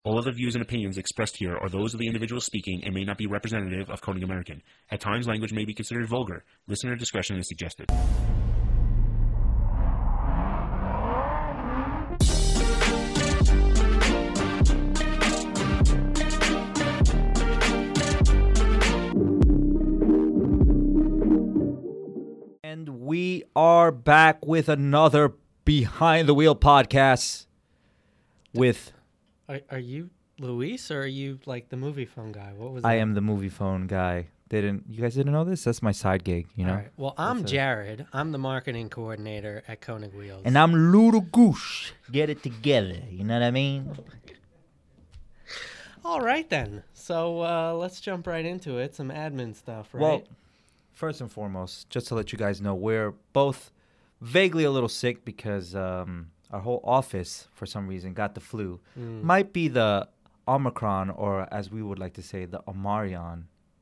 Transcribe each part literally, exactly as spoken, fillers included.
All other views and opinions expressed here are those of the individual speaking and may not be representative of Coding American. At times, language may be considered vulgar. Listener discretion is suggested. And we are back with another Behind the Wheel podcast with... Are, are you Luis or are you like the movie phone guy? What was I that? am the movie phone guy. Didn't you guys didn't know this? That's my side gig, you know. All right. Well, I'm That's a- Jared. I'm the marketing coordinator at Koenig Wheels. And I'm Ludo Goose. Get it together. You know what I mean? All right then. So uh, let's jump right into it. Some admin stuff, right? Well, first and foremost, just to let you guys know, we're both vaguely a little sick because um, our whole office, for some reason, got the flu. Mm. Might be the Omicron, or as we would like to say, the Omarion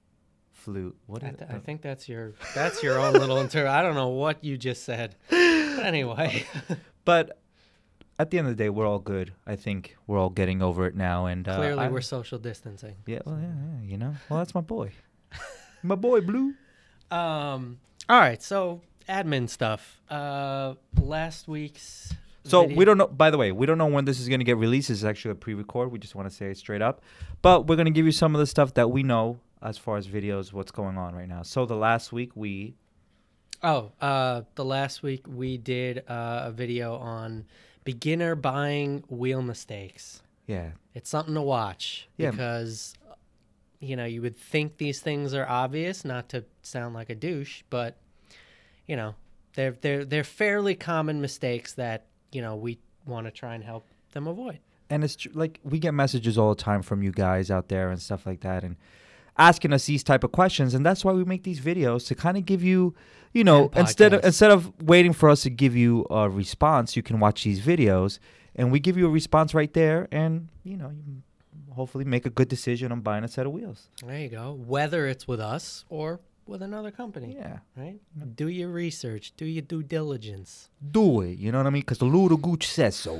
flu. What I, is th- it? I think that's your that's your own little inter. I don't know what you just said. But anyway, But at the end of the day, we're all good. I think we're all getting over it now. And uh, clearly I- we're social distancing. Yeah, well, yeah, yeah, you know. Well, that's my boy. my boy, Blue. Um. All right. So admin stuff. Uh, last week's. So video- we don't know, by the way, we don't know when this is going to get released. This is actually a pre-record. We just want to say it straight up. But we're going to give you some of the stuff that we know as far as videos, what's going on right now. So the last week we... Oh, uh, the last week we did uh, a video on beginner buying wheel mistakes. Yeah. It's something to watch Yeah. because, you know, you would think these things are obvious, not to sound like a douche, but, you know, they're they're they're fairly common mistakes that, you know, we want to try and help them avoid. And it's tr- like we get messages all the time from you guys out there and stuff like that, and asking us these type of questions, and that's why we make these videos to kind of give you, you know, And instead of podcasts. instead of waiting for us to give you a response, you can watch these videos, and we give you a response right there, and you know, you hopefully make a good decision on buying a set of wheels. There you go. Whether it's with us or with another company, Yeah, right? Do your research. Do your due diligence. do it. You know what I mean? Because the Ludo Gooch says so.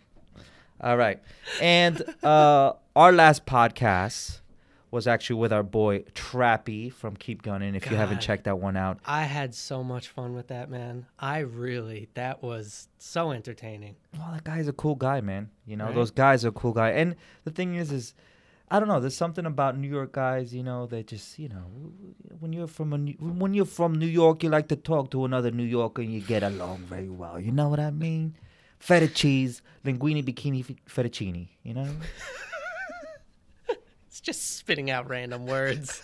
All right, and uh, our last podcast was actually with our boy Trappy from Keep Gunning. If you haven't God. checked that one out, I had so much fun with that, man. I really, that was so entertaining. well, that guy's a cool guy, man. You know, Right. those guys are a cool guy. And the thing is, is I don't know. There's something about New York guys, you know, they just, you know, when you're from a, New- when you're from New York, you like to talk to another New Yorker and you get along very well. You know what I mean? Feta cheese, linguine, bikini, f- fettuccine. You know. It's just spitting out random words.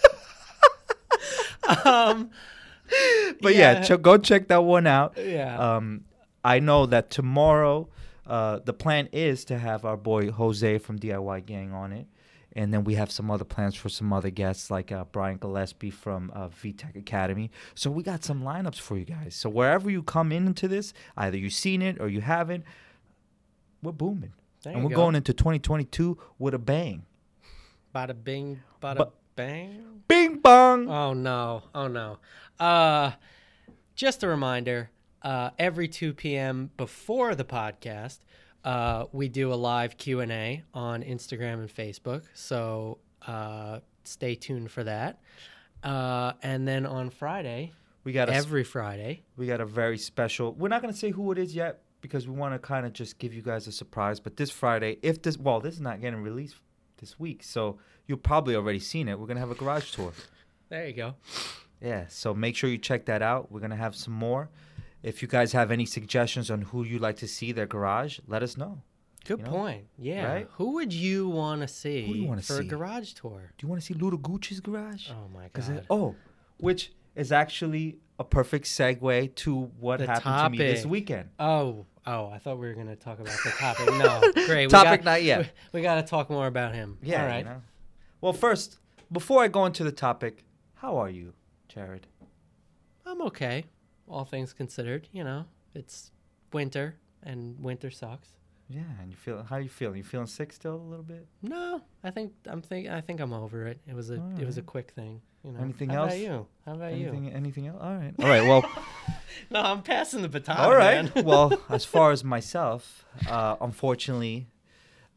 um, But yeah, ch- go check that one out. yeah. Um, I know that tomorrow, uh, the plan is to have our boy Jose from D I Y Gang on it. And then we have some other plans for some other guests like uh, Brian Gillespie from uh, V TEC Academy. So we got some lineups for you guys. So wherever you come into this, either you've seen it or you haven't, we're booming. There and you we're go. going into twenty twenty-two with a bang. Bada bing, bada But- bang. Bing bong! Oh no! Oh no! Uh, just a reminder: uh, every two p.m. before the podcast, uh, we do a live Q and A on Instagram and Facebook. So uh, stay tuned for that. Uh, and then on Friday, we got a every Friday, We got a very special. We're not going to say who it is yet because we want to kind of just give you guys a surprise. But this Friday, if this, well, this is not getting released this week, so you've probably already seen it. We're going to have a garage tour. there you go. Yeah, so make sure you check that out. We're going to have some more. If you guys have any suggestions on who you'd like to see their garage, let us know. Good You know, point. Yeah. right? Who would you want to see Who do you wanna for see? a garage tour? Do you want to see Ludo Gucci's garage? Oh my 'Cause god. it- oh, which is actually a perfect segue to what The happened to me this topic. weekend. Oh, oh, I thought we were going to talk about the topic. No, great. We Topic got, not yet. We, we got to talk more about him. Yeah, All right. you know. Well, first, before I go into the topic, how are you, Jared? I'm okay, all things considered. You know, it's winter, and winter sucks. Yeah, and you feel how you feeling? You feeling sick still a little bit? No, I think I'm think I think I'm over it. It was a it was a Alright. quick thing. You know. Anything How else? about you? How about Anything? you? Anything else? All right. All right. Well. No, I'm passing the baton. all right. man. Well, as far as myself, uh, unfortunately,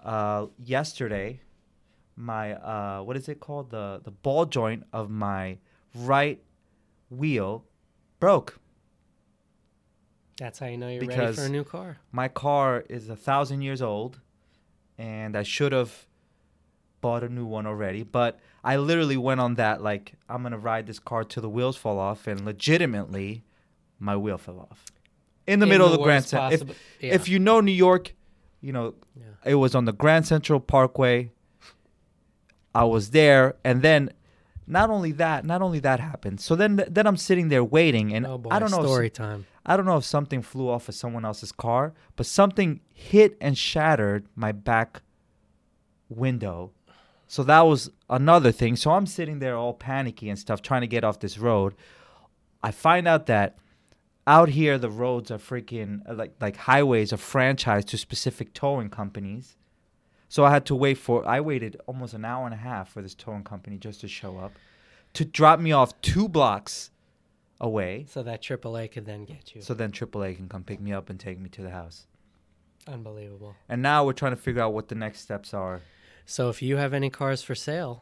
uh, yesterday, my uh, what is it called? The the ball joint of my right wheel broke. That's how you know you're ready Because for a new car. My car is a thousand years old, and I should have bought a new one already. But I literally went on that like I'm gonna ride this car till the wheels fall off, and legitimately, my wheel fell off in the In middle the of the Grand worst Central. If, possible- yeah. if you know New York, you know Yeah. it was on the Grand Central Parkway. I was there, and then not only that, not only that happened. So then, then I'm sitting there waiting, and Oh boy, I don't know. story If, time. I don't know if something flew off of someone else's car, but something hit and shattered my back window. So that was another thing. So I'm sitting there all panicky and stuff, trying to get off this road. I find out that out here the roads are freaking uh, like like highways are franchised to specific towing companies. So I had to wait for I waited almost an hour and a half for this towing company just to show up to drop me off two blocks away. So that triple A could then get you. So then triple A can come pick me up and take me to the house. Unbelievable. And now we're trying to figure out what the next steps are. So if you have any cars for sale,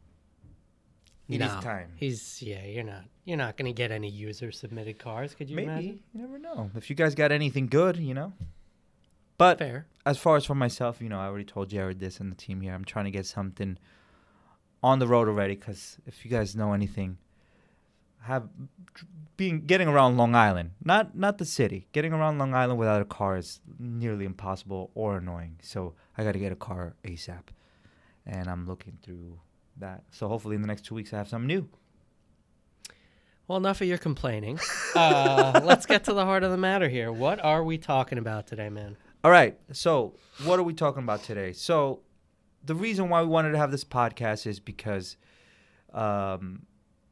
It no. is time. He's yeah. You're not. You're not going to get any user submitted cars. Could you Maybe. imagine? You never know. If you guys got anything good, you know. But Fair. as far as for myself, you know, I already told Jared this and the team here. I'm trying to get something on the road already because if you guys know anything, have being getting around Long Island, not not the city, getting around Long Island without a car is nearly impossible or annoying. So I got to get a car ASAP, and I'm looking through that. So hopefully in the next two weeks I have something new. Well, enough of your complaining. Uh, let's get to the heart of the matter here. What are we talking about today, man? All right. So, what are we talking about today? So, the reason why we wanted to have this podcast is because um,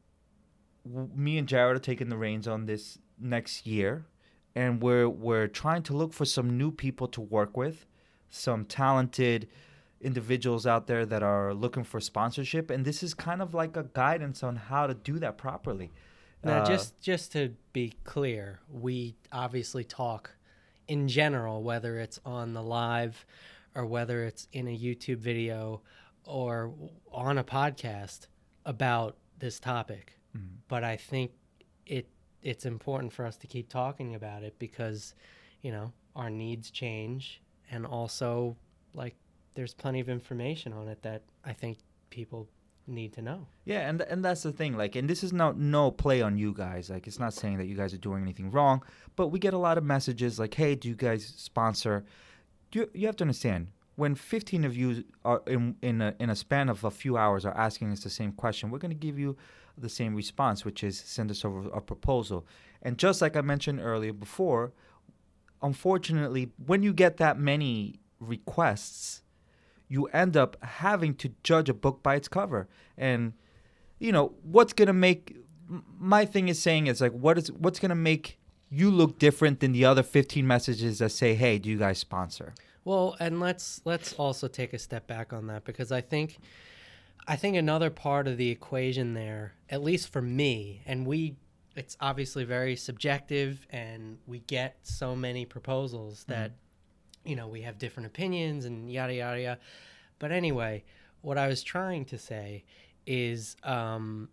w- me and Jared are taking the reins on this next year, and we're we're trying to look for some new people to work with, some talented individuals out there that are looking for sponsorship, and this is kind of like a guidance on how to do that properly. Now, Uh, just just to be clear, we obviously talk in general, whether it's on the live or whether it's in a YouTube video or on a podcast about this topic. Mhm. But I think it it's important for us to keep talking about it because, you know, our needs change, and also like there's plenty of information on it that I think people need to know. Yeah, and and that's the thing. Like, and this is no no play on you guys. Like, it's not saying that you guys are doing anything wrong, but we get a lot of messages like, "Hey, do you guys sponsor?" You you have to understand when fifteen of you are in in a in a span of a few hours are asking us the same question, we're going to give you the same response, which is send us over a proposal. And just like I mentioned earlier before, unfortunately, when you get that many requests, you end up having to judge a book by its cover. And, you know, what's going to make, m- my thing is saying is like, what is, what's going to make you look different than the other fifteen messages that say, hey, do you guys sponsor? Well, and let's let's also take a step back on that, because I think I think another part of the equation there, at least for me, and we it's obviously very subjective, and we get so many proposals that you know, we have different opinions and yada yada yada. But anyway, what I was trying to say is um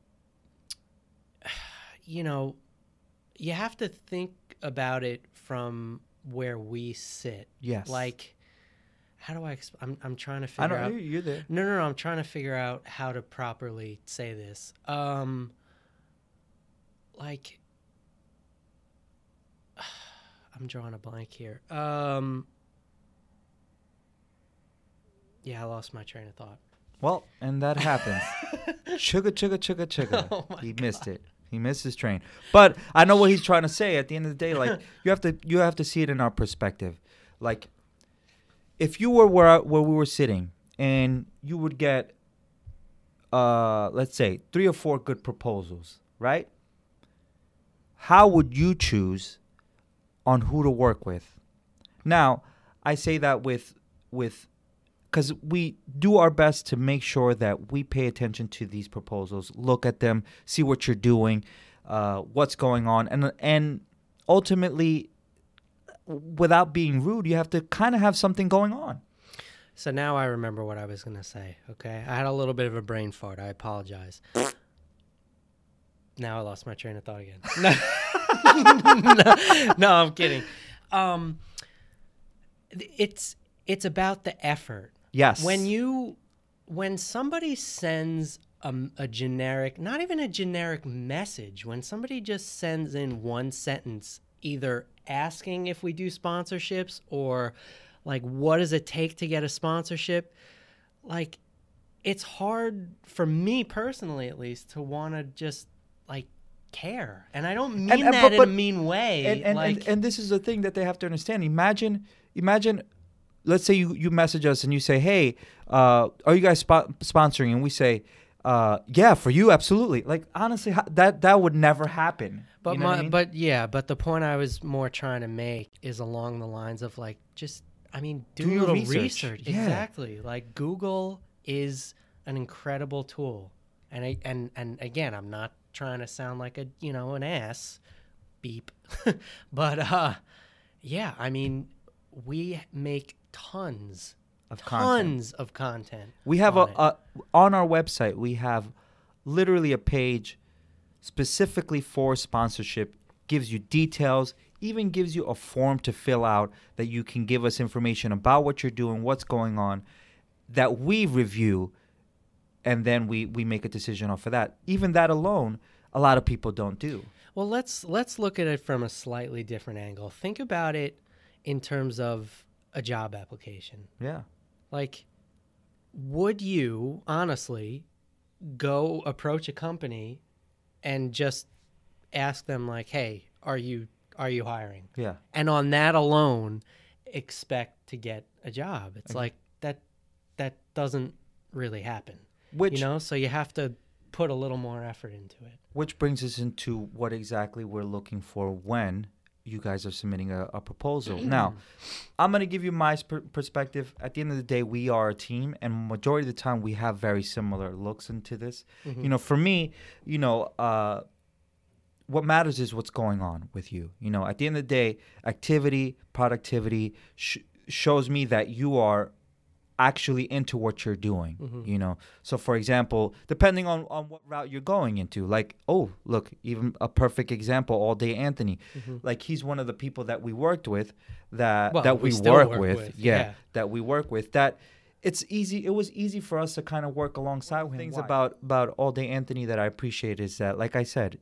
you know, you have to think about it from where we sit. Yes. Like, how do I exp- I'm I'm trying to I figure don't out know. You're there. No, no, no, I'm trying to figure out how to properly say this. Um like I'm drawing a blank here. Um Yeah, I lost my train of thought. Well, and that happens. Chugga, chugga, chugga, chugga. Oh my he missed it. He missed his train. But I know what he's trying to say. At the end of the day, like you have to, you have to see it in our perspective. Like, if you were where where we were sitting, and you would get, uh, let's say, three or four good proposals, right? How would you choose on who to work with? Now, I say that with with. Because we do our best to make sure that we pay attention to these proposals, look at them, see what you're doing, uh, what's going on. And and ultimately, without being rude, you have to kind of have something going on. So now I remember what I was going to say, okay? I had a little bit of a brain fart. I apologize. Now I lost my train of thought again. no, no, I'm kidding. Um, it's it's about the effort. Yes. When you when somebody sends a, a generic, not even a generic message, when somebody just sends in one sentence, either asking if we do sponsorships or like, what does it take to get a sponsorship? Like, it's hard for me personally, at least, to want to just like care. And I don't mean And- and- that but- in but- a mean way. and and, like, and and this is the thing that they have to understand. Imagine, imagine, let's say you you message us and you say, "Hey, uh, are you guys spo- sponsoring?" And we say, uh, "Yeah, for you, absolutely." Like honestly, ho- that that would never happen. But You know my, what I mean? but yeah, but the point I was more trying to make is along the lines of like, just, I mean, do, Do a your little research. research. Yeah. Exactly. Like, Google is an incredible tool. And I, and, and again, I'm not trying to sound like a, you know, an ass beep, but, uh, yeah, I mean, we make tons, Of content. tons of content. We have on a, it. a on our website. We have literally a page specifically for sponsorship. Gives you details. Even gives you a form to fill out that you can give us information about what you're doing, what's going on, that we review, and then we we make a decision off of that. Even that alone, a lot of people don't do. Well, let's let's look at it from a slightly different angle. Think about it in terms of a job application. Yeah. Like, would you honestly go approach a company and just ask them like, "Hey, are you are you hiring?" Yeah. And on that alone, expect to get a job? It's Okay. like that that doesn't really happen. Which You know, so you have to put a little more effort into it. which brings us into what exactly we're looking for when you guys are submitting a, a proposal. Now, I'm going to give you my sp- perspective. At the end of the day, we are a team, and majority of the time we have very similar looks into this. Mhm. You know, for me, you know, uh, what matters is what's going on with you. You know, at the end of the day, activity, productivity sh- shows me that you are actually into what you're doing. Mhm. You know, so for example, depending on, on what route you're going into, like, oh, look, even a perfect example, All Day Anthony. Mhm. Like, he's one of the people that we worked with, that Well, that we we, still work, work with, with, Yeah, yeah. that we work with. That it's easy. It was easy for us to kind of work alongside with him. Things Why? about about All Day Anthony that I appreciate is that, like I said,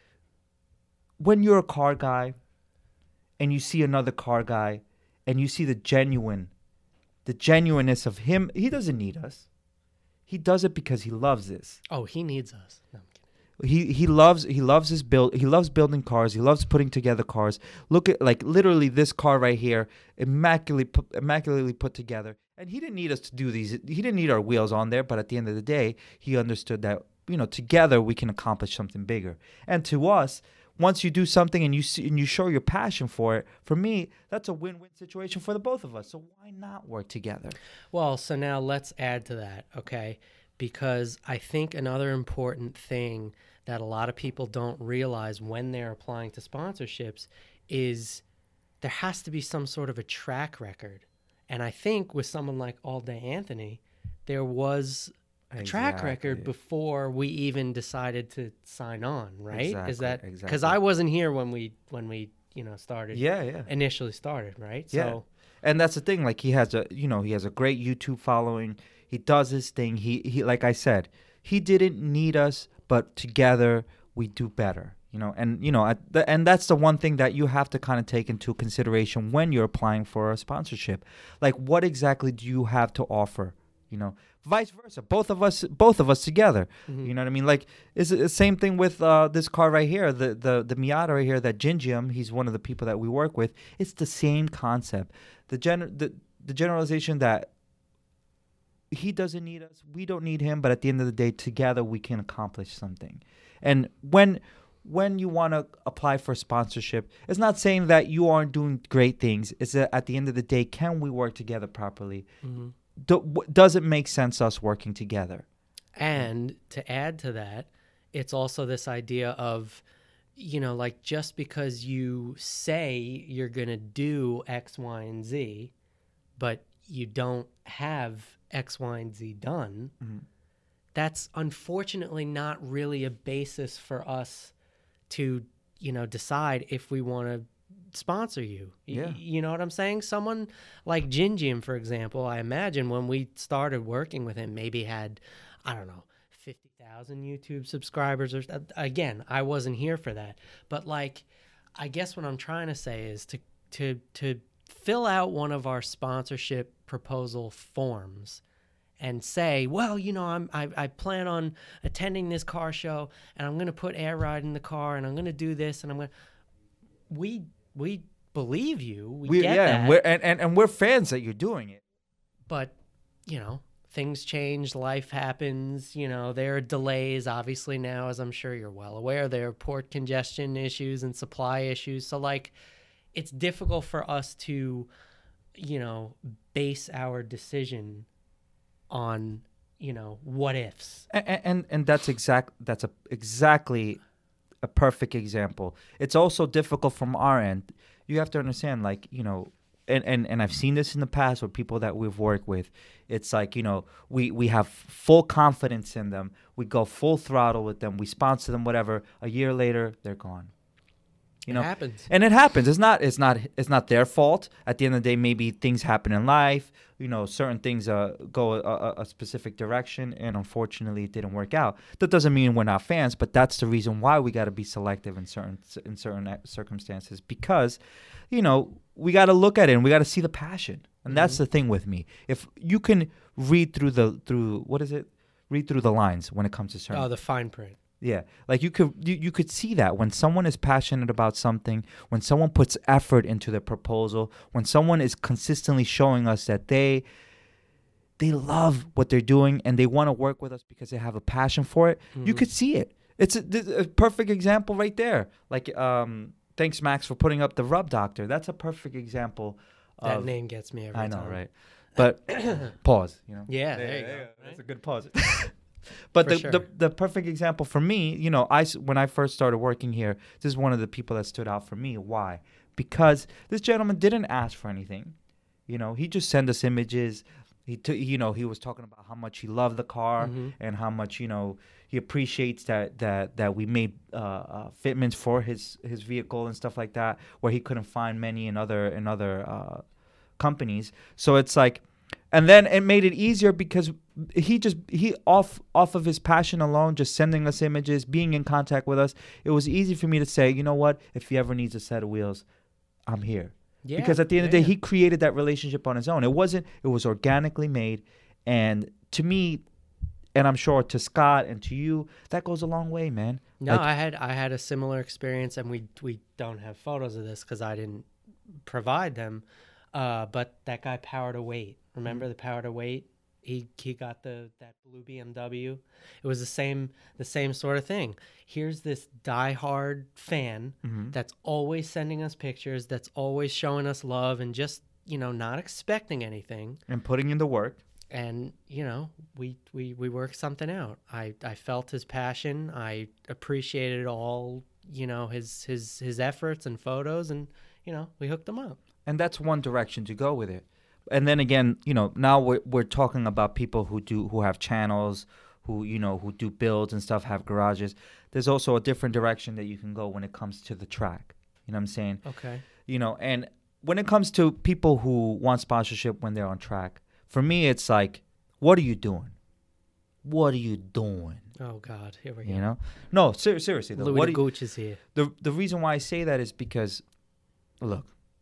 when you're a car guy, and you see another car guy, and you see the genuine, the genuineness of him, he doesn't need us. He does it because he loves this. Oh, he needs us. No, I'm kidding. He he loves he loves his build he loves building cars. He loves putting together cars. Look at, like, literally this car right here, immaculately put, immaculately put together. And he didn't need us to do these. He didn't need our wheels on there. But at the end of the day, he understood that, you know, together we can accomplish something bigger. And to us, once you do something and you see, and you show your passion for it, for me, that's a win-win situation for the both of us. So why not work together? Well, so now let's add to that, okay? Because I think another important thing that a lot of people don't realize when they're applying to sponsorships is there has to be some sort of a track record. And I think with someone like All Day Anthony, there was a track record Exactly. before we even decided to sign on, right? Exactly, Is that because exactly. I wasn't here when we when we you know started Yeah, yeah. initially started, right? Yeah. So And that's the thing. Like, he has a, you know, he has a great YouTube following. He does his thing. He, he, like I said, he didn't need us, but together we do better. You know, and you know, at the, and that's the one thing that you have to kind of take into consideration when you're applying for a sponsorship. Like, what exactly do you have to offer? You know, vice versa. Both of us, both of us together. Mhm. You know what I mean? Like, it's the same thing with uh, this car right here, the the the Miata right here. That Gingium, he's one of the people that we work with. It's the same concept. The gen the the generalization that he doesn't need us, we don't need him, but at the end of the day, together we can accomplish something. And when when you want to apply for sponsorship, it's not saying that you aren't doing great things. It's that at the end of the day, can we work together properly? mhm. Do, w- does it make sense us working together? And to add to that, it's also this idea of, you know, like, just because you say you're going to do X, Y, and Z, but you don't have X, Y, and Z done, Mhm. that's unfortunately not really a basis for us to, you know, decide if we want to sponsor you. Y- Yeah. You know what I'm saying? Someone like Jin Jim, for example, I imagine when we started working with him, maybe had, I don't know, fifty thousand YouTube subscribers. Or again, I wasn't here for that. But like, I guess what I'm trying to say is to to to fill out one of our sponsorship proposal forms and say, well, you know, I'm, I, I plan on attending this car show, and I'm going to put Air Ride in the car, and I'm going to do this, and I'm going to... We, we believe you. We, We, get yeah, that. and we're and, and, and we're fans that you're doing it. But, you know, things change. Life happens. You know, there are delays, obviously, now, as I'm sure you're well aware. There are port congestion issues and supply issues. So, like, it's difficult for us to, you know, base our decision on, you know, what ifs. And and, and that's exact that's a exactly a perfect example. It's also difficult from our end. You have to understand, like, you know, and, and, and I've seen this in the past with people that we've worked with. It's like, you know, we, we have full confidence in them. We go full throttle with them. We sponsor them, whatever. A year later, they're gone. You know, It happens. and it happens. It's not. It's not. It's not their fault. At the end of the day, maybe things happen in life. You know, certain things uh, go a, a, a specific direction, and unfortunately, it didn't work out. That doesn't mean we're not fans, but that's the reason why we got to be selective in certain in certain circumstances, because, you know, we got to look at it and we got to see the passion, and that's Mm-hmm. the thing with me. If you can read through the through what is it, read through the lines when it comes to certain. Oh, the fine print. Yeah, like you could you, you could see that when someone is passionate about something, when someone puts effort into the proposal, when someone is consistently showing us that they they love what they're doing and they want to work with us because they have a passion for it, you Mhm. could see it. It's a, th- a perfect example right there. Like, um, thanks Max for putting up the Rub Doctor. That's a perfect example. That of, name gets me every I know, time. right? But pause. You know. Yeah, there you go. That's right? a good pause. But For the, sure. the the perfect example for me, you know, I s- when I first started working here, this is one of the people that stood out for me. Why? Because this gentleman didn't ask for anything. You know, he just sent us images. He took, you know, he was talking about how much he loved the car Mhm. and how much, you know, he appreciates that that that we made uh, uh, fitments for his his vehicle and stuff like that, where he couldn't find many in other in other uh, companies. So it's like, and then it made it easier because he just he off off of his passion alone, just sending us images, being in contact with us. It was easy for me to say, you know what, if he ever needs a set of wheels, I'm here. Yeah, Because at the end of the yeah, day, he created that relationship on his own. It wasn't. It was organically made, and to me, and I'm sure to Scott and to you, that goes a long way, man. No, Like, I had I had a similar experience, and we we don't have photos of this because I didn't provide them. Uh, but that guy Power to Weight, remember Mm-hmm. the Power to Weight? He he got the that blue B M W. It was the same the same sort of thing. Here's this diehard fan Mhm. that's always sending us pictures, that's always showing us love, and just, you know, not expecting anything. and putting in the work. And, you know, we we we worked something out. I I felt his passion. I appreciated all, you know, his his his efforts and photos, and, you know, we hooked him up. And that's one direction to go with it. And then again, you know, now we're we're talking about people who do who have channels, who, you know, who do builds and stuff, have garages. There's also a different direction that you can go when it comes to the track. You know what I'm saying? Okay. You know, and when it comes to people who want sponsorship when they're on track, for me it's like, what are you doing? What are you doing? Oh God, here we go. You know? No, ser- seriously though. Louis what the do you- Gooch is here. the the reason why I say that is because, look,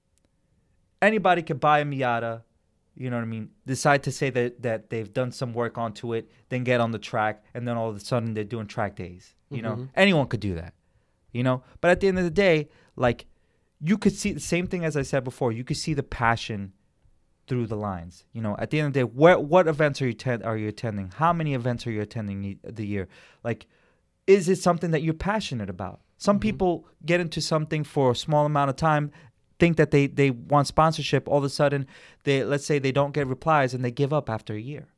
anybody could buy a Miata, you know what I mean, decide to say that, that they've done some work onto it, then get on the track, and then all of a sudden they're doing track days. You know, Mhm. anyone could do that, you know. But at the end of the day, like, you could see the same thing as I said before. You could see the passion through the lines. You know, at the end of the day, where what events are you ten- are you attending? How many events are you attending e- the year? Like, is it something that you're passionate about? Some Mhm. people get into something for a small amount of time, think that they, they want sponsorship. All of a sudden, they let's say they don't get replies and they give up after a year.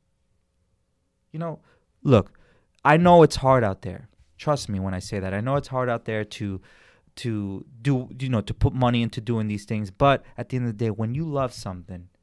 You know, look, I know it's hard out there. Trust me when I say that. I know it's hard out there to to do, you know, to put money into doing these things. But at the end of the day, when you love something,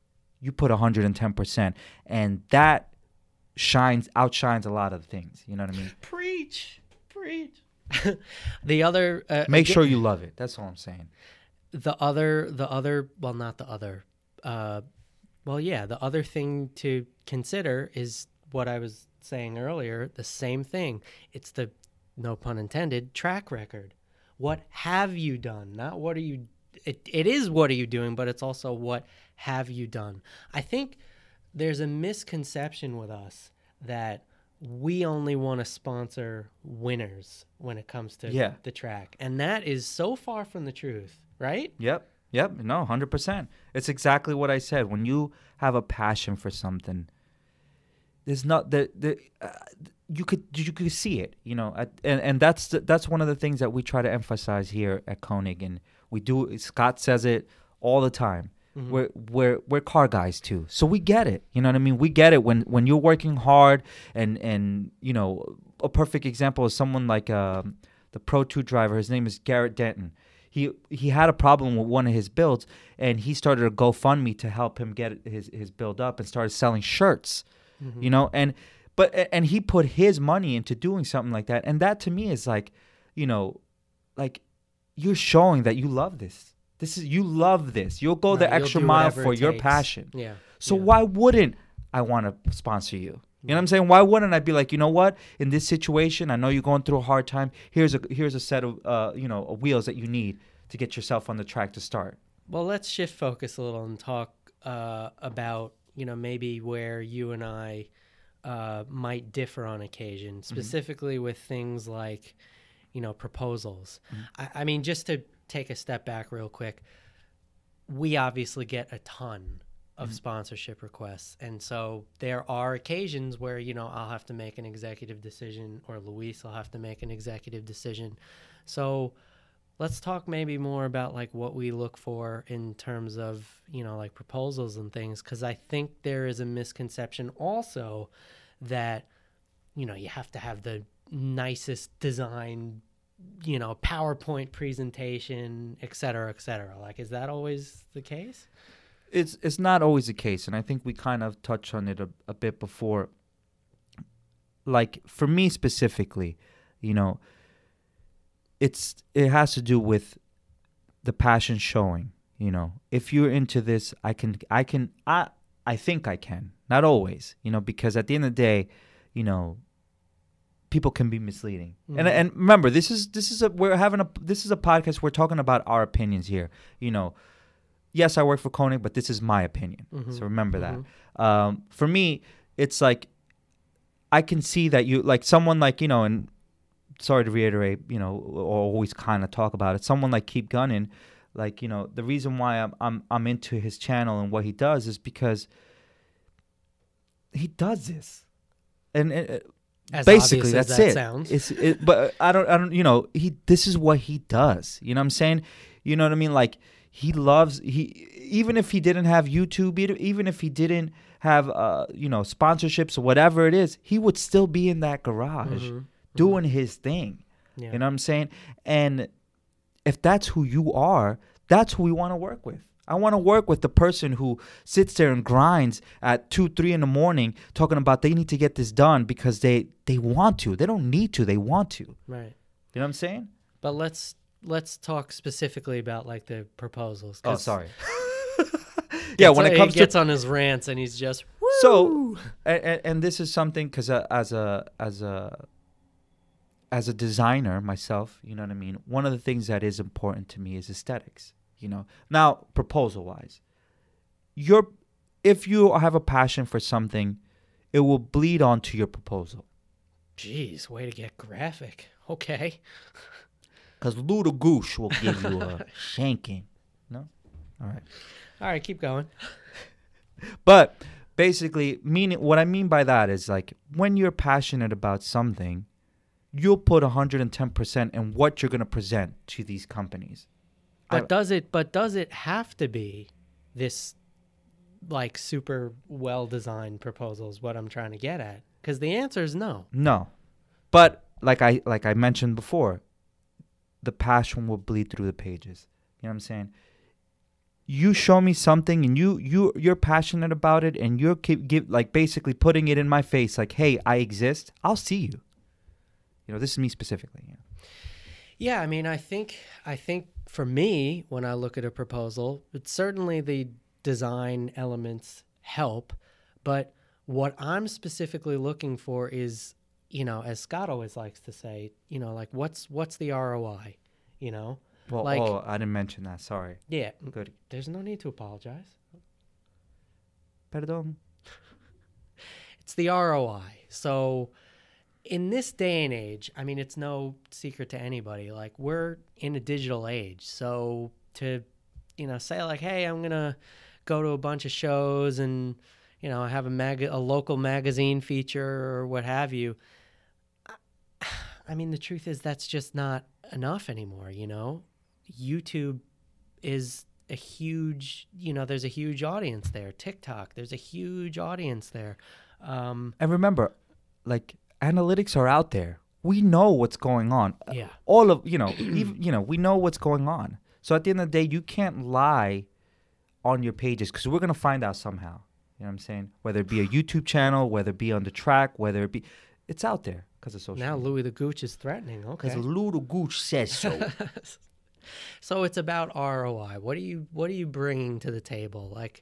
you put one hundred ten percent, and that shines outshines a lot of things. You know what I mean? Preach, preach. The other uh, Make again, sure you love it. That's all I'm saying. the other the other well not the other uh well yeah the other thing to consider is what I was saying earlier, the same thing. It's the, no pun intended, track record. What have you done? Not what are you it, it is what are you doing, but it's also what have you done. I think there's a misconception with us that we only want to sponsor winners when it comes to Yeah. the track, and that is so far from the truth, right? Yep. Yep. No, one hundred percent. It's exactly what I said. When you have a passion for something, there's not the the uh, you could you could see it, you know, at, and and that's the, that's one of the things that we try to emphasize here at Koenig, and we do. Scott says it all the time. Mm-hmm. We're we're we're car guys too, so we get it. You know what I mean? We get it when when you're working hard, and and you know, a perfect example is someone like um, the Pro two driver. His name is Garrett Denton. He he had a problem with one of his builds, and he started a GoFundMe to help him get his his build up, and started selling shirts. Mm-hmm. You know, and but and he put his money into doing something like that, and that to me is like, you know, like you're showing that you love this. This is you love this. You'll go Right, the you'll extra do mile whatever for it your takes. passion. Yeah. So yeah. why wouldn't I want to sponsor you? You know what I'm saying? Why wouldn't I be like, you know what? In this situation, I know you're going through a hard time. Here's a here's a set of uh you know wheels that you need to get yourself on the track to start. Well, let's shift focus a little and talk uh, about, you know, maybe where you and I uh, might differ on occasion, specifically mm-hmm. with things like, you know, proposals. Mm-hmm. I, I mean, just to take a step back real quick, we obviously get a ton of mm-hmm. sponsorship requests. And so there are occasions where, you know, I'll have to make an executive decision, or Luis will have to make an executive decision. So let's talk maybe more about like what we look for in terms of, you know, like proposals and things. Cause I think there is a misconception also that, you know, you have to have the nicest design, you know, PowerPoint presentation, et cetera, et cetera. Like, is that always the case? It's it's not always the case, and I think we kind of touched on it a, a bit before. Like for me specifically, you know, it's it has to do with the passion showing. You know, if you're into this, I can I can I I think I can. Not always, you know, because at the end of the day, you know, people can be misleading. Mm-hmm. And and remember, this is this is a we're having a this is a podcast. We're talking about our opinions here. You know, yes, I work for Koenig, but this is my opinion. Mm-hmm. So remember mm-hmm. that. Um, for me, it's like I can see that you like someone like, you know, and sorry to reiterate, you know, or always kind of talk about it. Someone like Keep Gunning, like, you know, the reason why I'm I'm I'm into his channel and what he does is because he does this, and. and As basically as that's that it. Sounds. It's it, but I don't I don't you know he this is what he does. You know what I'm saying? You know what I mean? Like he loves he even if he didn't have YouTube, even if he didn't have uh you know sponsorships or whatever it is, he would still be in that garage mm-hmm. doing mm-hmm. his thing. Yeah. You know what I'm saying? And if that's who you are, that's who we want to work with. I want to work with the person who sits there and grinds at two, three in the morning talking about they need to get this done because they, they want to. They don't need to. They want to. Right. You know what I'm saying? But let's let's talk specifically about like the proposals. Oh, sorry. Yeah, when it comes he gets to on his rants and he's just woo! So, and, and this is something because uh, as a as a as a designer myself, you know what I mean. One of the things that is important to me is aesthetics. You know, now proposal wise, you're if you have a passion for something, it will bleed onto your proposal. Jeez, way to get graphic. Okay. Because Luda Goosh will give you a shanking. No? All right. All right, keep going. But basically, meaning what I mean by that is like when you're passionate about something, you'll put one hundred ten percent in what you're going to present to these companies. But I, does it but does it have to be this like super well designed proposal is what I'm trying to get at? Because the answer is no. No. But like I like I mentioned before, the passion will bleed through the pages. You know what I'm saying? you show me something and you you you're passionate about it and you're keep, give, like basically putting it in my face like, hey, I exist, I'll see you. You know, this is me specifically. You know? Yeah, I mean, I think I think for me, when I look at a proposal, it's certainly the design elements help, but what I'm specifically looking for is, you know, as Scott always likes to say, you know, like what's what's the R O I, you know? Well, like, oh, I didn't mention that. Sorry. Yeah. Good. There's no need to apologize. Perdón. It's the R O I. So in this day and age, I mean, it's no secret to anybody. Like, we're in a digital age. So to, you know, say like, hey, I'm going to go to a bunch of shows and, you know, have a mag- a local magazine feature or what have you. I mean, the truth is that's just not enough anymore, you know? YouTube is a huge, you know, there's a huge audience there. TikTok, there's a huge audience there. Um, And remember, like, analytics are out there. We know what's going on. yeah. All of, you know, even, you know, we know what's going on. So at the end of the day, you can't lie on your pages because we're going to find out somehow. You know what I'm saying? Whether it be a YouTube channel, whether it be on the track, whether it be, it's out there because of social Now media. Louis the Gooch is threatening. Okay. Because Little Gooch says so. So it's about R O I. What are you what are you bringing to the table? Like,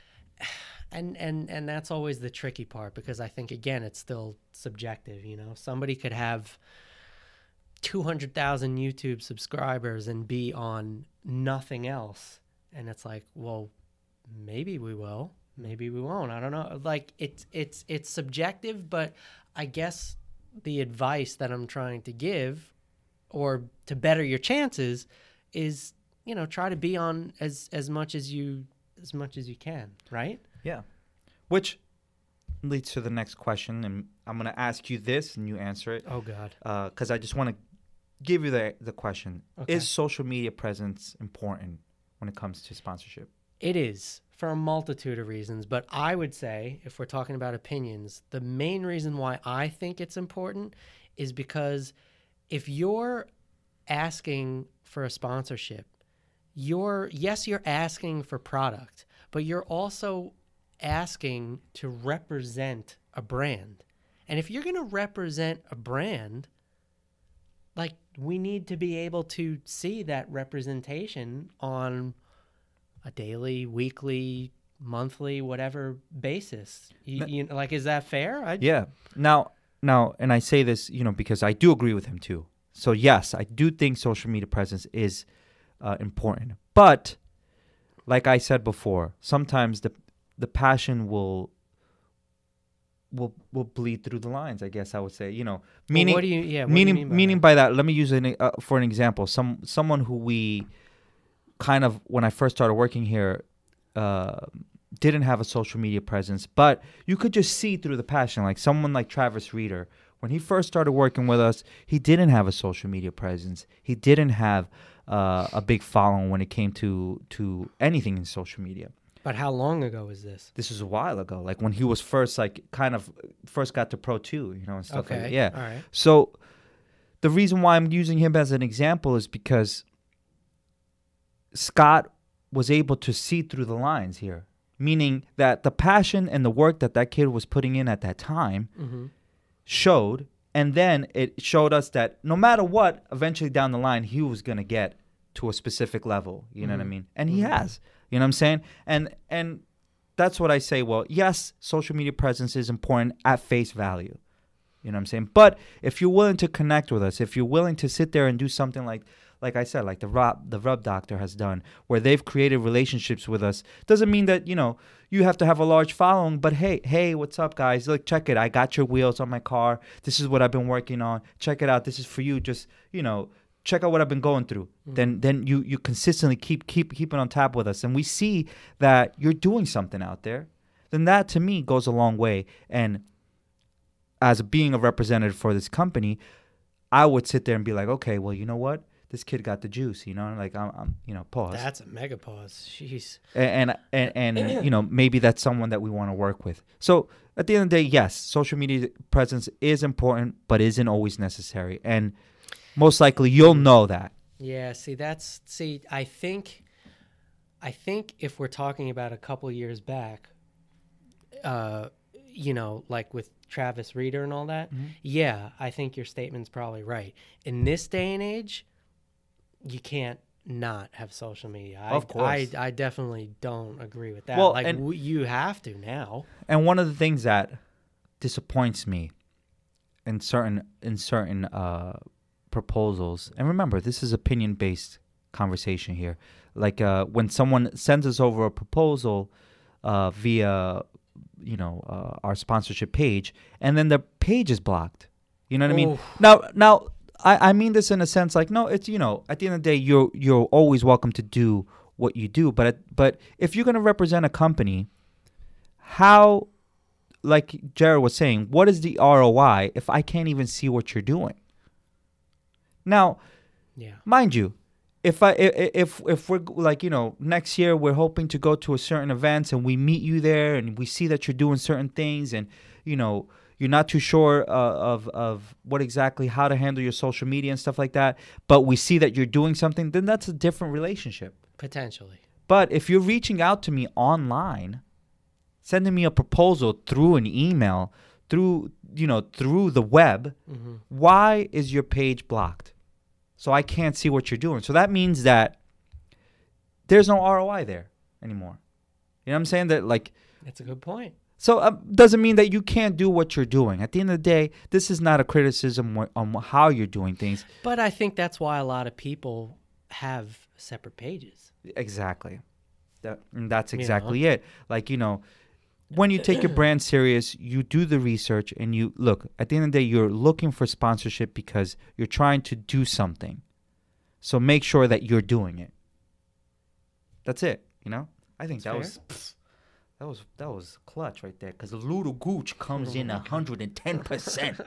and and and that's always the tricky part because I think again it's still subjective. You know, somebody could have two hundred thousand YouTube subscribers and be on nothing else, and it's like, well, maybe we will, maybe we won't. I don't know. Like, it's it's it's subjective, but I guess the advice that I'm trying to give, or to better your chances, is, you know, try to be on as as much as you as much as you can, right? Yeah. Which leads to the next question, and I'm going to ask you this, and you answer it. Oh God. Because I just want to give you the the question: Okay. Is social media presence important when it comes to sponsorship? It is, for a multitude of reasons, but I would say, if we're talking about opinions, the main reason why I think it's important is because if you're asking for a sponsorship, you're, yes, you're asking for product, but you're also asking to represent a brand. And if you're going to represent a brand, like, we need to be able to see that representation on a daily, weekly, monthly, whatever basis. You, you know, like, is that fair? I, Yeah. Now, now, and I say this, you know, because I do agree with him too. So yes, I do think social media presence is uh, important. But like I said before, sometimes the the passion will will will bleed through the lines. I guess I would say, you know, meaning what do you? Yeah. What meaning do you mean by meaning that? by that. Let me use an uh, for an example. Some someone who we kind of, when I first started working here, uh, didn't have a social media presence, but you could just see through the passion. Like someone like Travis Reeder, when he first started working with us, he didn't have a social media presence. He didn't have uh, a big following when it came to to anything in social media. But how long ago is this? This was a while ago, like when he was first, like kind of first got to Pro two, you know, and stuff like that. Okay. Yeah. All right. So the reason why I'm using him as an example is because Scott was able to see through the lines here, meaning that the passion and the work that that kid was putting in at that time Mm-hmm. showed, and then it showed us that no matter what, eventually down the line, he was going to get to a specific level. You know what I Mhm. mean? And he Mhm. has. You know what I'm saying? And and that's what I say. Well, yes, social media presence is important at face value. You know what I'm saying? But if you're willing to connect with us, if you're willing to sit there and do something like, like I said, like the Rub, the Rub Doctor has done, where they've created relationships with us, doesn't mean that, you know, you have to have a large following. But hey, hey, what's up, guys? Look, check it. I got your wheels on my car. This is what I've been working on. Check it out. This is for you. Just, you know, check out what I've been going through. Mm-hmm. Then, then you you consistently keep keep keeping on top with us, and we see that you're doing something out there. Then that to me goes a long way. And as being a representative for this company, I would sit there and be like, okay, well, you know what? This kid got the juice, you know, like I'm, I'm you know, pause. That's a mega pause. Jeez. And, and, and, and you know, maybe that's someone that we want to work with. So at the end of the day, yes, social media presence is important, but isn't always necessary. And most likely you'll know that. Yeah, see, that's, see, I think I think if we're talking about a couple years back, uh, you know, like with Travis Reeder and all that, Mm-hmm. yeah, I think your statement's probably right. In this day and age, you can't not have social media. I, Of course. I, I definitely don't agree with that. Well, like, and- w- you have to now. And one of the things that disappoints me in certain in certain uh, proposals, and remember, this is opinion based conversation here. Like uh, when someone sends us over a proposal uh, via, you know, uh, our sponsorship page, and then the page is blocked. You know what I mean? Oof. Now, now I, I mean this in a sense, like no, it's you know, at the end of the day, you're you're always welcome to do what you do, but but if you're gonna represent a company, how, like Jared was saying, what is the R O I if I can't even see what you're doing? Now, Yeah. mind you, if I i- if if we're like you know next year we're hoping to go to a certain events and we meet you there and we see that you're doing certain things and you know you're not too sure uh, of of what exactly how to handle your social media and stuff like that, but we see that you're doing something, then that's a different relationship. Potentially. But if you're reaching out to me online, sending me a proposal through an email, through you know through the web, Mm-hmm. why is your page blocked? So I can't see what you're doing. So that means that there's no R O I there anymore. You know what I'm saying? That like, That's a good point. so uh, doesn't mean that you can't do what you're doing. At the end of the day, this is not a criticism wh- on how you're doing things. But I think that's why a lot of people have separate pages. Exactly. That, and that's You exactly it. Like, you know, when you take your brand serious, you do the research and you look, at the end of the day, you're looking for sponsorship because you're trying to do something. So make sure that you're doing it. That's it. You know, I think that That's was pfft, that was that was clutch right there because the little gooch comes in one hundred ten percent.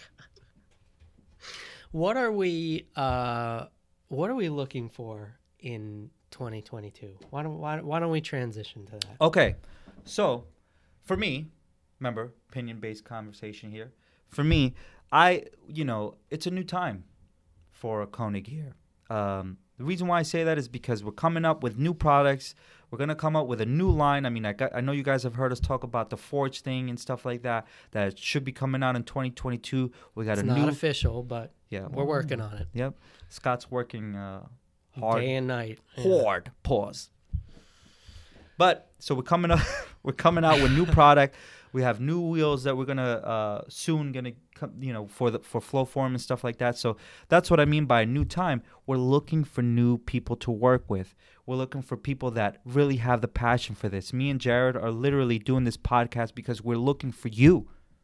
What are we uh what are we looking for in twenty twenty-two? Why don't why, why don't we transition to that? Okay, so for me, remember, opinion-based conversation here. For me, I, you know, it's a new time for Koenig here. Um, the reason why I say that is because we're coming up with new products. We're gonna come up with a new line. I mean, I got, I know you guys have heard us talk about the Forge thing and stuff like that. That should be coming out in twenty twenty-two. We got It's a not new. official, but Yeah, we're working on it. Yep, Scott's working uh, hard. Day and night. Yeah. Hard. Pause. But so we're coming up. We're coming out with new product. We have new wheels that we're gonna uh, soon gonna come, you know, for the for Flowform and stuff like that. So that's what I mean by a new time. We're looking for new people to work with. We're looking for people that really have the passion for this. Me and Jared are literally doing this podcast because we're looking for you.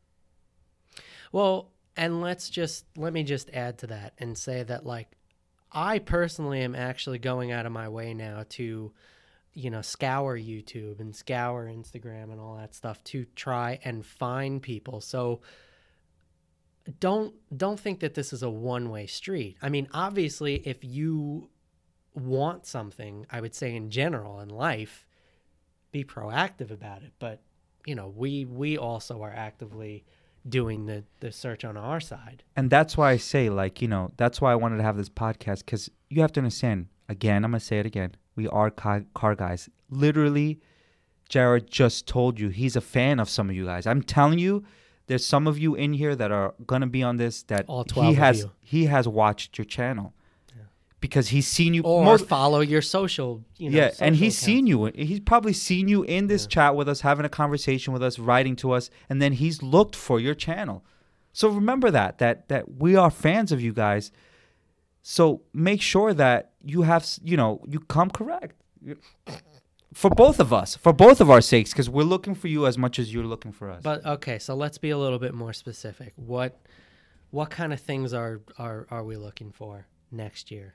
Well, and let's just let me just add to that and say that like I personally am actually going out of my way now to you know scour YouTube and scour Instagram and all that stuff to try and find people. So don't don't think that this is a one-way street. I mean, obviously if you want something, I would say in general in life, be proactive about it, but you know, we we also are actively doing the, the search on our side. And that's why I say, like, you know, that's why I wanted to have this podcast because you have to understand, again, I'm going to say it again. We are car, car guys. Literally, Jared just told you he's a fan of some of you guys. I'm telling you, there's some of you in here that are going to be on this that All twelve he of has you. he has watched your channel. Because he's seen you Or most, follow your social, you know, yeah, and social he's accounts. seen you. He's probably seen you in this chat with us, having a conversation with us, writing to us, and then he's looked for your channel. So remember that that that we are fans of you guys. So make sure that you have, s- you know, you come correct for both of us, for both of our sakes, because we're looking for you as much as you're looking for us. But okay, so let's be a little bit more specific. What what kind of things are are, are we looking for next year?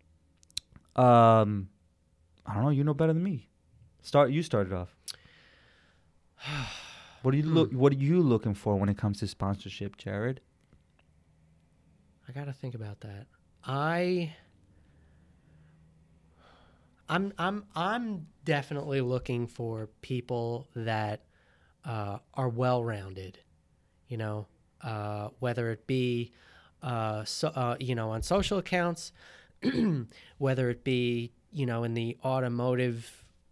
um, I don't know. You know better than me. Start. You started off. What are you look? What are you looking for when it comes to sponsorship, Jared? I got to think about that. I I'm I'm I'm definitely looking for people that uh, are well-rounded, you know, uh, whether it be uh, so, uh, you know, on social accounts, whether it be, you know, in the automotive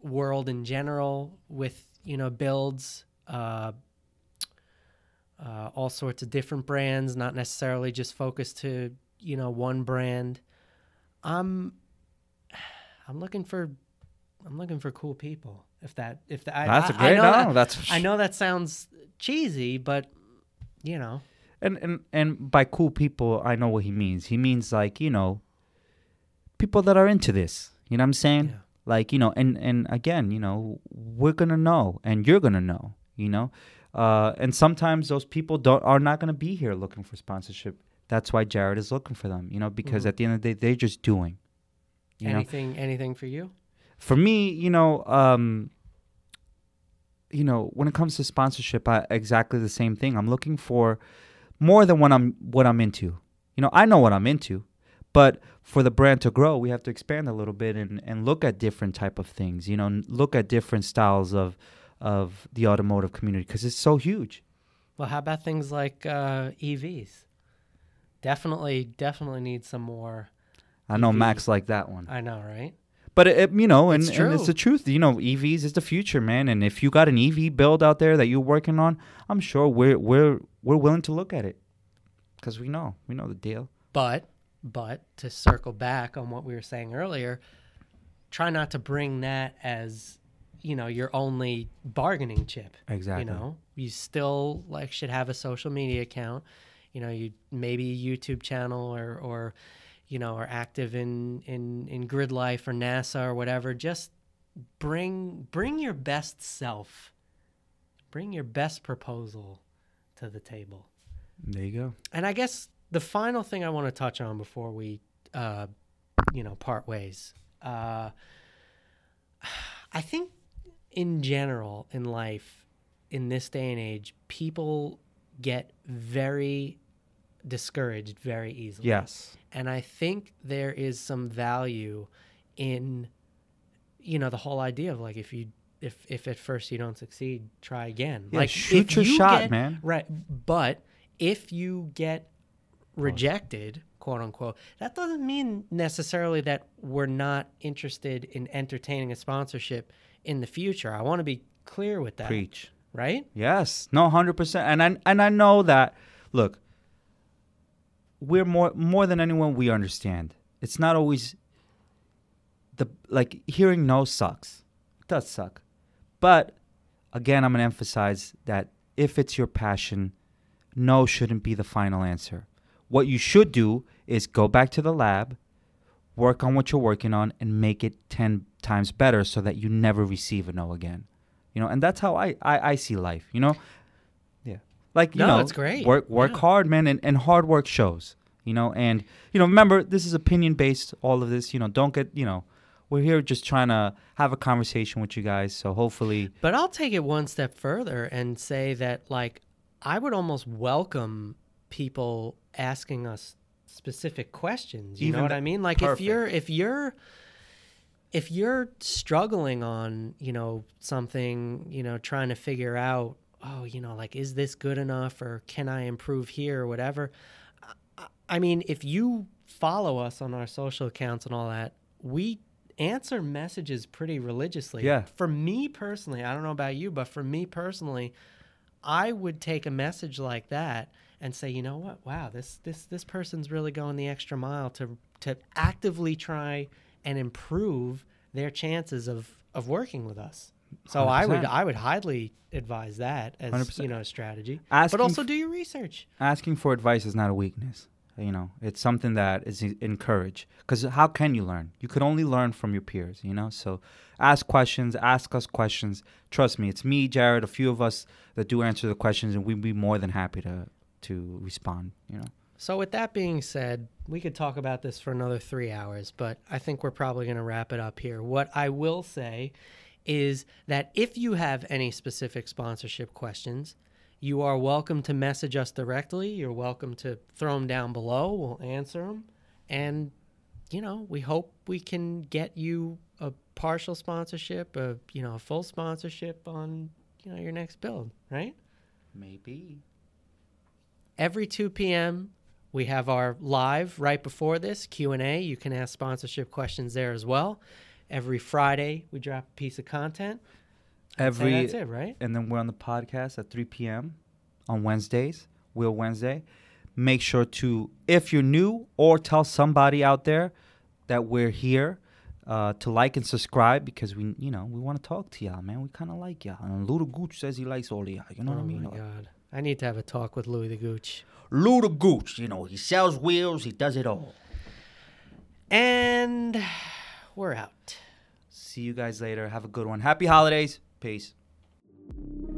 world in general with, you know, builds, uh, uh, all sorts of different brands, not necessarily just focused to, you know, one brand. I'm, I'm looking for, I'm looking for cool people. If that, if that, That's I, a great. I know no, that, that's I know that sounds cheesy, but you know, And, and and by cool people, I know what he means. He means like, you know, people that are into this. You know what I'm saying? Yeah. Like, you know, and, and again, you know, we're going to know and you're going to know, you know. Uh, and sometimes those people don't are not going to be here looking for sponsorship. That's why Jared is looking for them, you know, because Mhm. at the end of the day, they're just doing. You know? anything, anything for you? For me, you know, um, you know, when it comes to sponsorship, I, exactly the same thing. I'm looking for more than what I'm what I'm into. You know, I know what I'm into, but for the brand to grow, we have to expand a little bit and, and look at different type of things. You know, n- look at different styles of of the automotive community because it's so huge. Well, how about things like uh, E Vs? Definitely, definitely need some more. I know E V. Max like that one, I know, right? but it, it- you know, and It's and it's true. the truth. You know, E Vs is the future, man. And if you got an E V build out there that you're working on, I'm sure we're we're we're willing to look at it because we know we know the deal. But, but to circle back on what we were saying earlier, try not to bring that as, you know, your only bargaining chip. Exactly. You know, you still like should have a social media account. You know, you maybe a YouTube channel or or you know, are active in in in Grid Life or NASA or whatever. Just bring bring your best self. Bring your best proposal to the table. There you go. And I guess the final thing I want to touch on before we, uh, you know, part ways. Uh, I think in general in life, in this day and age, people get very discouraged very easily. Yes. And I think there is some value in, you know, the whole idea of like, if you, if, if at first you don't succeed, try again. Yeah, like shoot if your you shot, get- man. Right. But if you get rejected, quote unquote, that doesn't mean necessarily that we're not interested in entertaining a sponsorship in the future. I want to be clear with that. Preach. Right? Yes. No, one hundred percent. And I and I know that, look, we're more more than anyone we understand. It's not always the like hearing no sucks. It does suck. But again, I'm going to emphasize that if it's your passion, no shouldn't be the final answer. What you should do is go back to the lab, work on what you're working on, and make it ten times better so that you never receive a no again. You know, and that's how I, I, I see life, you know? Yeah. Like, you No, know, it's great. work work Yeah. hard, man, and, and hard work shows, you know? And, you know, remember, this is opinion-based, all of this. You know, don't get, you know, we're here just trying to have a conversation with you guys, so hopefully... But I'll take it one step further and say that, like, I would almost welcome people asking us specific questions. You Even know what th- I mean? Like, perfect. if you're if you're if you're struggling on, you know, something, you know, trying to figure out, oh, you know, like, is this good enough, or can I improve here, or whatever. I, I mean, if you follow us on our social accounts and all that, we answer messages pretty religiously. Yeah. For me personally, I don't know about you, but for me personally, I would take a message like that and say, you know what? Wow, this this this person's really going the extra mile to to actively try and improve their chances of of working with us. So I would one hundred percent. I would highly advise that as one hundred percent. you know a strategy. Asking but also f- do your research. Asking for advice is not a weakness. You know, it's something that is e- encouraged. Because how can you learn? You could only learn from your peers, you know? So ask questions, ask us questions. Trust me, it's me, Jared, a few of us that do answer the questions, and we'd be more than happy to to respond, you know? So with that being said, we could talk about this for another three hours, but I think we're probably going to wrap it up here. What I will say is that if you have any specific sponsorship questions, you are welcome to message us directly. You're welcome to throw them down below. We'll answer them. And, you know, we hope we can get you a partial sponsorship, a, you know, a full sponsorship on, you know, your next build, right? Maybe. Every two p.m., we have our live right before this Q and A. You can ask sponsorship questions there as well. Every Friday, we drop a piece of content. I'd say Every that's it, right? And then we're on the podcast at three p.m. on Wednesdays, Will Wednesday. Make sure to, if you're new, or tell somebody out there that we're here, uh, to like and subscribe, because we, you know, we want to talk to y'all, man. We kind of like y'all. And Lou the Gooch says he likes all of y'all. You know Oh what I mean? my God. I need to have a talk with Louis the Gooch. Lou the Gooch, you know, he sells wheels, he does it all. And we're out. See you guys later. Have a good one. Happy holidays. Peace.